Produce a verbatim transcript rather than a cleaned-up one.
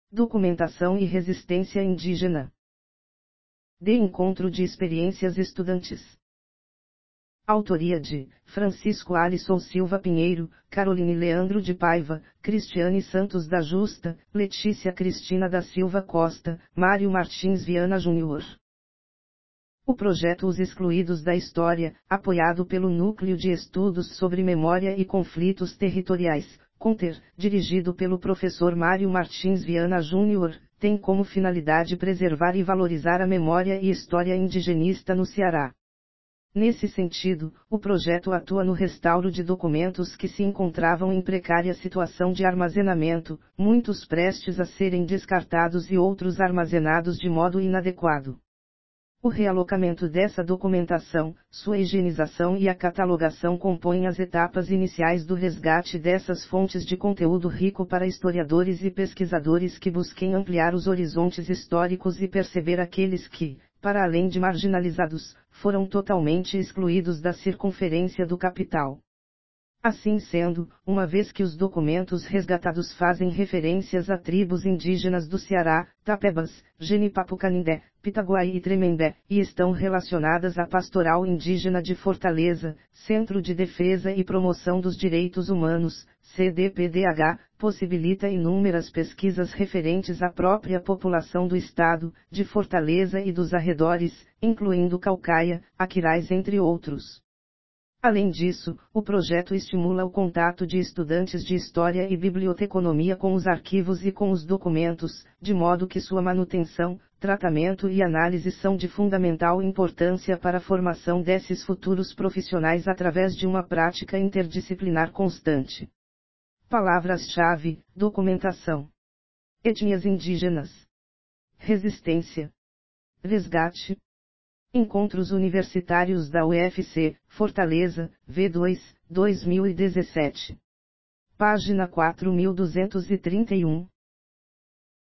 Documentação e resistência indígena. De encontro de experiências estudantes. Autoria de Francisco Alisson Silva Pinheiro, Caroline Leandro de Paiva, Cristiane Santos da Justa, Letícia Cristina da Silva Costa, Mário Martins Viana Júnior. O projeto Os Excluídos da História, apoiado pelo Núcleo de Estudos sobre Memória e Conflitos Territoriais, CONTER, dirigido pelo professor Mário Martins Viana Júnior, tem como finalidade preservar e valorizar a memória e história indigenista no Ceará. Nesse sentido, o projeto atua no restauro de documentos que se encontravam em precária situação de armazenamento, muitos prestes a serem descartados e outros armazenados de modo inadequado. O realocamento dessa documentação, sua higienização e a catalogação compõem as etapas iniciais do resgate dessas fontes de conteúdo rico para historiadores e pesquisadores que busquem ampliar os horizontes históricos e perceber aqueles que, para além de marginalizados, foram totalmente excluídos da circunferência do capital. Assim sendo, uma vez que os documentos resgatados fazem referências a tribos indígenas do Ceará, Tapebas, Genipapo-Canindé, Pitaguai e Tremembé, e estão relacionadas à Pastoral Indígena de Fortaleza, Centro de Defesa e Promoção dos Direitos Humanos, C D P D H, possibilita inúmeras pesquisas referentes à própria população do estado, de Fortaleza e dos arredores, incluindo Caucaia, Aquiraz entre outros. Além disso, o projeto estimula o contato de estudantes de História e Biblioteconomia com os arquivos e com os documentos, de modo que sua manutenção, tratamento e análise são de fundamental importância para a formação desses futuros profissionais através de uma prática interdisciplinar constante. Palavras-chave: documentação, etnias indígenas, resistência, resgate. Encontros Universitários da U F C, Fortaleza, V dois, dois mil e dezessete. Página quatro mil duzentos e trinta e um.